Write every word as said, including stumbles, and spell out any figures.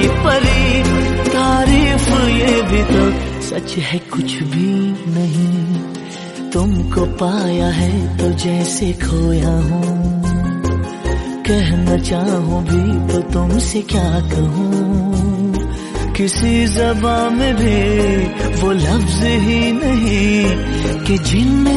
परी तारीफ ये भी तो सच है कुछ भी नहीं। तुमको पाया है तो जैसे खोया हूँ, कहना चाहूँ भी तो तुमसे क्या कहूँ। किसी ज़बान में भी वो लफ्ज़ ही नहीं कि जिनमें